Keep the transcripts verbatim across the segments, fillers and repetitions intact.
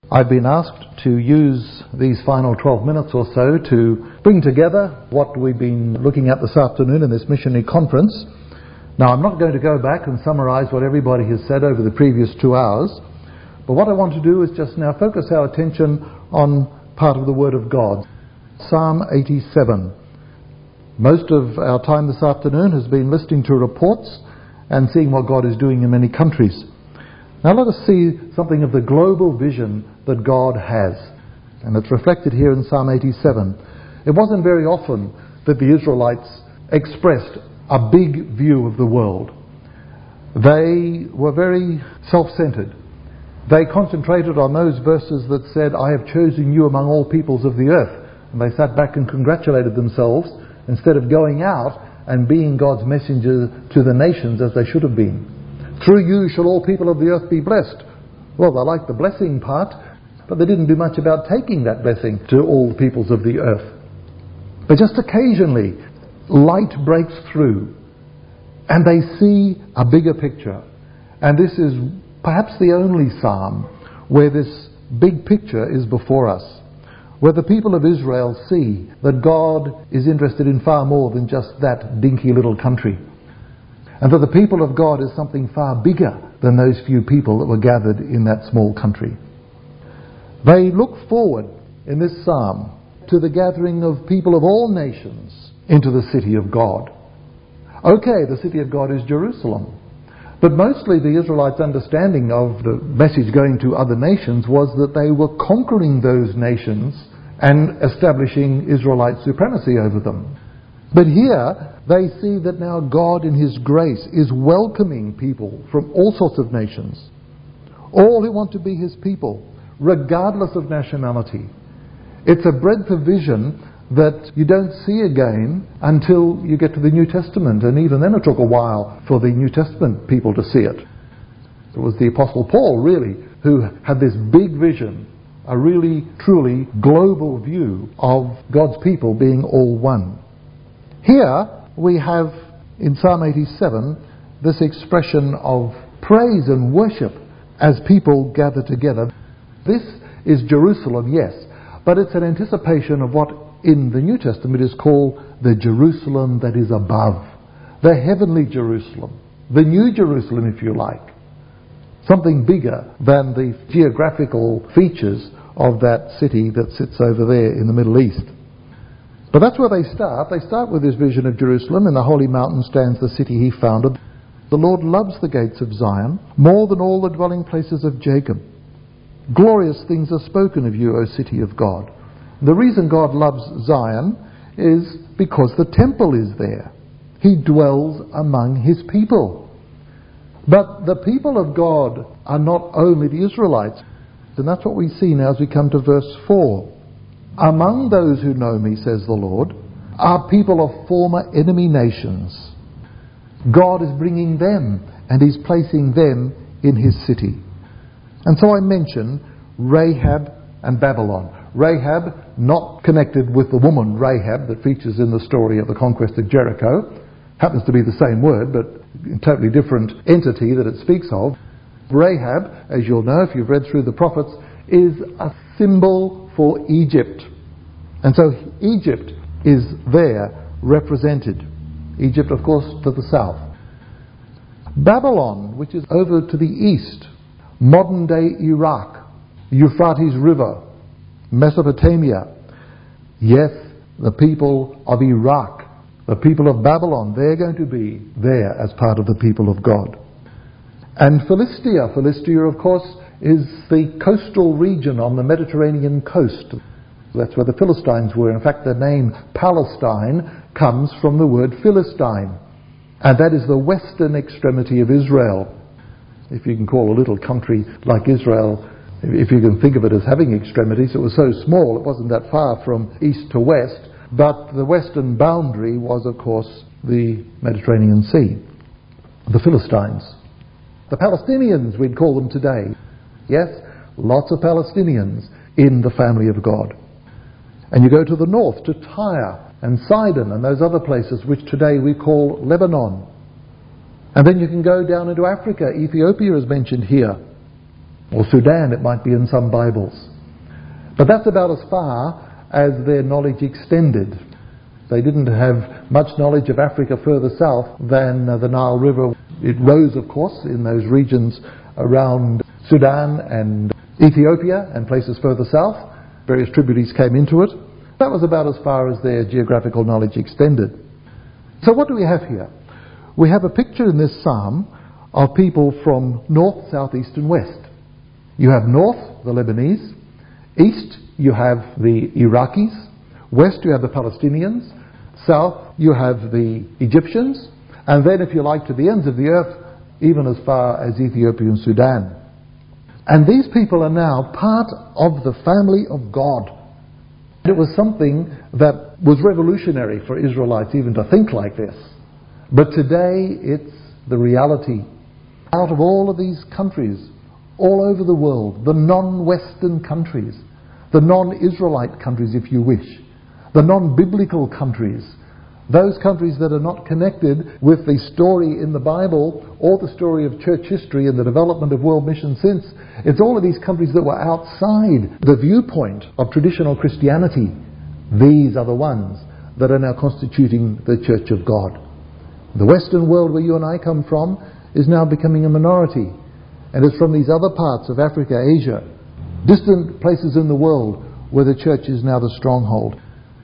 I've been asked to use these final twelve minutes or so to bring together what we've been looking at this afternoon in this missionary conference. Now, I'm not going to go back and summarize what everybody has said over the previous two hours, but what I want to do is just now focus our attention on part of the Word of God. Psalm eighty-seven. Most of our time this afternoon has been listening to reports and seeing what God is doing in many countries. Now let us see something of the global vision that God has. And it's reflected here in Psalm eighty-seven. It wasn't very often that the Israelites expressed a big view of the world. They were very self-centered. They concentrated on those verses that said, I have chosen you among all peoples of the earth. And they sat back and congratulated themselves instead of going out and being God's messenger to the nations as they should have been. Through you shall all people of the earth be blessed. Well, they liked the blessing part, but they didn't do much about taking that blessing to all the peoples of the earth. But just occasionally, light breaks through, and they see a bigger picture. And this is perhaps the only psalm where this big picture is before us, where the people of Israel see that God is interested in far more than just that dinky little country, and that the people of God is something far bigger than those few people that were gathered in that small country. They look forward in this psalm to the gathering of people of all nations into the city of God. Okay, the city of God is Jerusalem. But mostly the Israelites' understanding of the message going to other nations was that they were conquering those nations and establishing Israelite supremacy over them. But here they see that now God in His grace is welcoming people from all sorts of nations. All who want to be His people, regardless of nationality. It's a breadth of vision that you don't see again until you get to the New Testament, and even then it took a while for the New Testament people to see it. It was the Apostle Paul, really, who had this big vision, a really, truly global view of God's people being all one. Here we have, in Psalm eighty-seven, this expression of praise and worship as people gather together. This is Jerusalem, yes, but it's an anticipation of what in the New Testament is called the Jerusalem that is above, the heavenly Jerusalem, the new Jerusalem, if you like. Something bigger than the geographical features of that city that sits over there in the Middle East. But that's where they start. They start with this vision of Jerusalem. In the holy mountain stands the city He founded. The Lord loves the gates of Zion more than all the dwelling places of Jacob. Glorious things are spoken of you, O city of God. The reason God loves Zion is because the temple is there. He dwells among His people. But the people of God are not only the Israelites. And that's what we see now as we come to verse four. Among those who know me, says the Lord, are people of former enemy nations. God is bringing them and He's placing them in His city. And so I mention Rahab and Babylon. Rahab, not connected with the woman Rahab that features in the story of the conquest of Jericho. Happens to be the same word, but a totally different entity that it speaks of. Rahab, as you'll know if you've read through the prophets, is a symbol for Egypt. And so Egypt is there represented. Egypt, of course, to the south. Babylon, which is over to the east, modern-day Iraq, Euphrates River, Mesopotamia. Yes, the people of Iraq, the people of Babylon, they're going to be there as part of the people of God. And Philistia. Philistia, of course, is the coastal region on the Mediterranean coast. That's where the Philistines were. In fact, the name Palestine comes from the word Philistine. And that is the western extremity of Israel. If you can call a little country like Israel, if you can think of it as having extremities, it was so small, it wasn't that far from east to west. But the western boundary was, of course, the Mediterranean Sea. The Philistines. The Palestinians, we'd call them today. Yes, lots of Palestinians in the family of God. And you go to the north, to Tyre and Sidon and those other places which today we call Lebanon. And then you can go down into Africa. Ethiopia is mentioned here. or Sudan it might be in some Bibles. But that's about as far as their knowledge extended. They didn't have much knowledge of Africa further south than uh, the Nile River. It rose, of course, in those regions around Sudan and Ethiopia and places further south. Various tributaries came into it. That was about as far as their geographical knowledge extended. So what do we have here? We have a picture in this psalm of people from north, south, east and west. You have north, the Lebanese. East, you have the Iraqis. West, you have the Palestinians. South, you have the Egyptians. And then, if you like, to the ends of the earth, even as far as Ethiopia and Sudan. And these people are now part of the family of God. It was something that was revolutionary for Israelites even to think like this. But today it's the reality. Out of all of these countries, all over the world, the non-Western countries, the non-Israelite countries if you wish, the non-biblical countries, those countries that are not connected with the story in the Bible or the story of church history and the development of world mission since, it's all of these countries that were outside the viewpoint of traditional Christianity. These are the ones that are now constituting the Church of God. The Western world where you and I come from is now becoming a minority. And it's from these other parts of Africa, Asia, distant places in the world where the church is now the stronghold.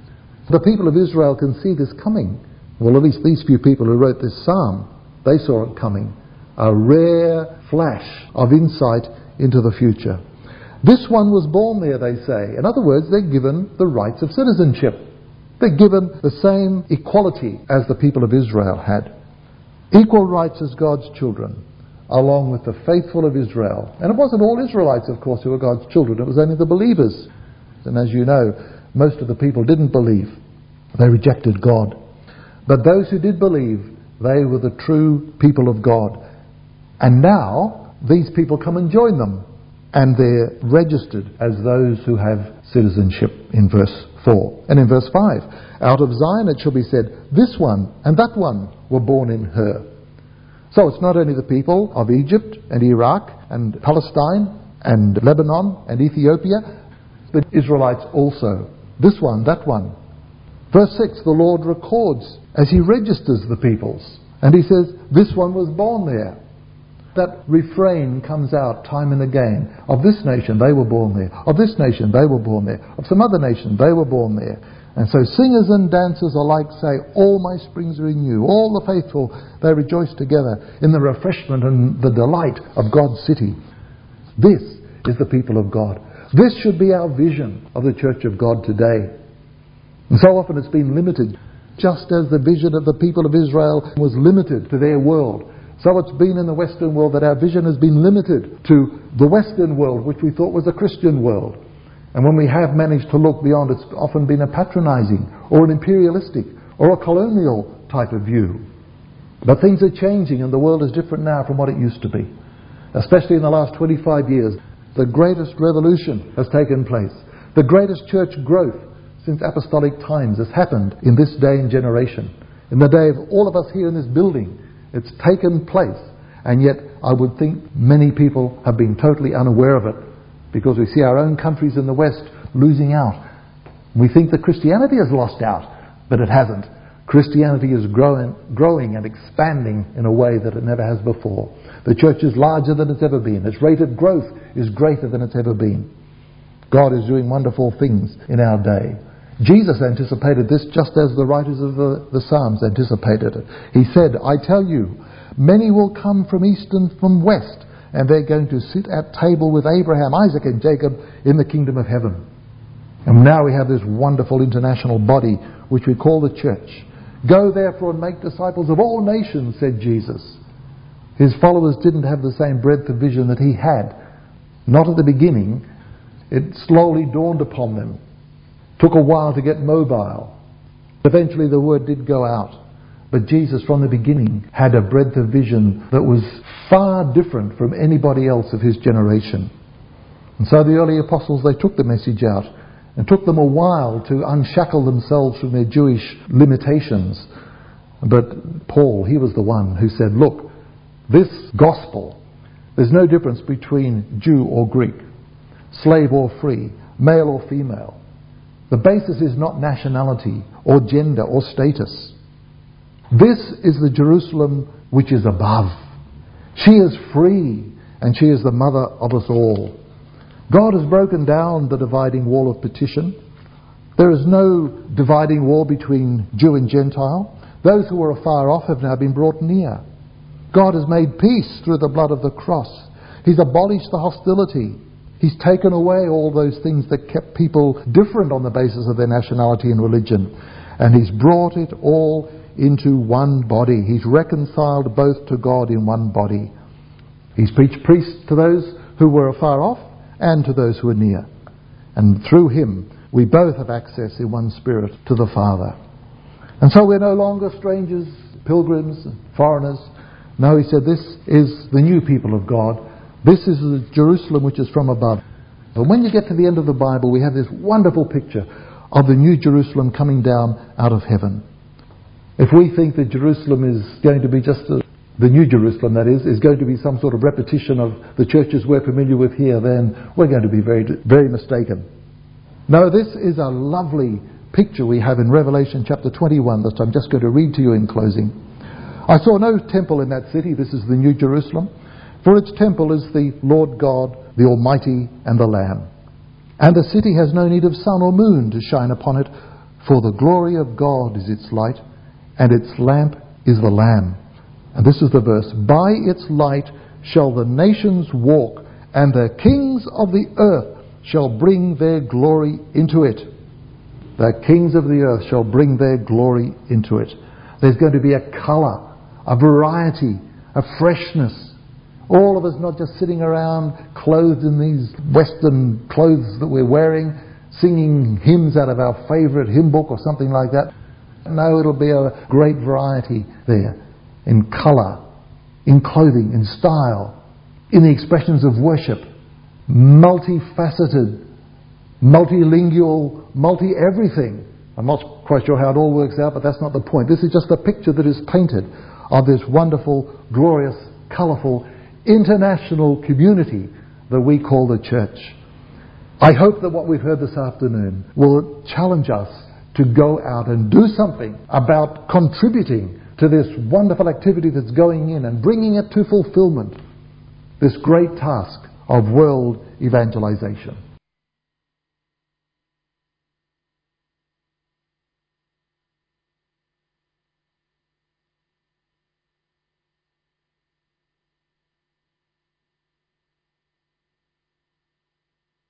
The people of Israel can see this coming. Well, at least these few people who wrote this psalm, they saw it coming. A rare flash of insight into the future. This one was born there, they say. In other words, they're given the rights of citizenship. They're given the same equality as the people of Israel had. Equal rights as God's children, along with the faithful of Israel. And it wasn't all Israelites, of course, who were God's children. It was only the believers. And as you know, most of the people didn't believe. They rejected God. But those who did believe, they were the true people of God. And now, these people come and join them. And they're registered as those who have citizenship in verse four. And in verse five, out of Zion it shall be said, this one and that one were born in her. So it's not only the people of Egypt and Iraq and Palestine and Lebanon and Ethiopia, but Israelites also. This one, that one. Verse six, the Lord records as he registers the peoples. And he says, this one was born there. That refrain comes out time and again. Of this nation, they were born there. Of this nation, they were born there. Of some other nation, they were born there. And so singers and dancers alike say, all my springs are in you. All the faithful, they rejoice together in the refreshment and the delight of God's city. This is the people of God. This should be our vision of the Church of God today. And so often it's been limited, just as the vision of the people of Israel was limited to their world. So it's been in the Western world that our vision has been limited to the Western world, which we thought was a Christian world. And when we have managed to look beyond, it's often been a patronizing or an imperialistic or a colonial type of view. But things are changing and the world is different now from what it used to be. Especially in the last twenty-five years, the greatest revolution has taken place. The greatest church growth since apostolic times has happened in this day and generation. In the day of all of us here in this building, it's taken place. And yet I would think many people have been totally unaware of it, because we see our own countries in the West losing out. We think that Christianity has lost out, but it hasn't. Christianity is growing, growing and expanding in a way that it never has before. The church is larger than it's ever been. Its rate of growth is greater than it's ever been. God is doing wonderful things in our day. Jesus anticipated this just as the writers of the, the Psalms anticipated it. He said, I tell you, many will come from east and from west, and they're going to sit at table with Abraham, Isaac and Jacob in the kingdom of heaven. And now we have this wonderful international body which we call the church. Go therefore and make disciples of all nations, said Jesus. His followers didn't have the same breadth of vision that he had. Not at the beginning. It slowly dawned upon them. Took a while to get mobile. Eventually the word did go out. But Jesus from the beginning had a breadth of vision that was far different from anybody else of his generation. And so the early apostles, they took the message out. And took them a while to unshackle themselves from their Jewish limitations. But Paul, he was the one who said, look, this gospel, There's no difference between Jew or Greek, slave or free, male or female. The basis is not nationality or gender or status. This is the Jerusalem which is above. She is free, and she is the mother of us all. God has broken down the dividing wall of partition. There is no dividing wall between Jew and Gentile. Those who were afar off have now been brought near. God has made peace through the blood of the cross. He's abolished the hostility. He's taken away all those things that kept people different on the basis of their nationality and religion. And He's brought it all into one body. He's reconciled both to God in one body. He's preached peace to those who were afar off and to those who are near. And through Him, we both have access in one Spirit to the Father. And so we're no longer strangers, pilgrims, foreigners. No, He said, this is the new people of God. This is the Jerusalem which is from above. And when you get to the end of the Bible, we have this wonderful picture of the new Jerusalem coming down out of heaven. If we think that Jerusalem is going to be just a, the new Jerusalem, that is, is going to be some sort of repetition of the churches we're familiar with here, then we're going to be very, very mistaken. No, this is a lovely picture we have in Revelation chapter twenty-one that I'm just going to read to you in closing. I saw no temple in that city. This is the new Jerusalem. For its temple is the Lord God, the Almighty, and the Lamb. And the city has no need of sun or moon to shine upon it, for the glory of God is its light, and its lamp is the Lamb. And this is the verse. By its light shall the nations walk, and the kings of the earth shall bring their glory into it. The kings of the earth shall bring their glory into it. There's going to be a colour, a variety, a freshness. All of us not just sitting around clothed in these Western clothes that we're wearing, singing hymns out of our favourite hymn book or something like that. No, it'll be a great variety there in colour, in clothing, in style, in the expressions of worship. Multifaceted, multilingual, multi-everything. I'm not quite sure how it all works out, but that's not the point. This is just a picture that is painted of this wonderful, glorious, colourful, international community that we call the church. I hope that what we've heard this afternoon will challenge us to go out and do something about contributing to this wonderful activity that's going in and bringing it to fulfillment, this great task of world evangelization.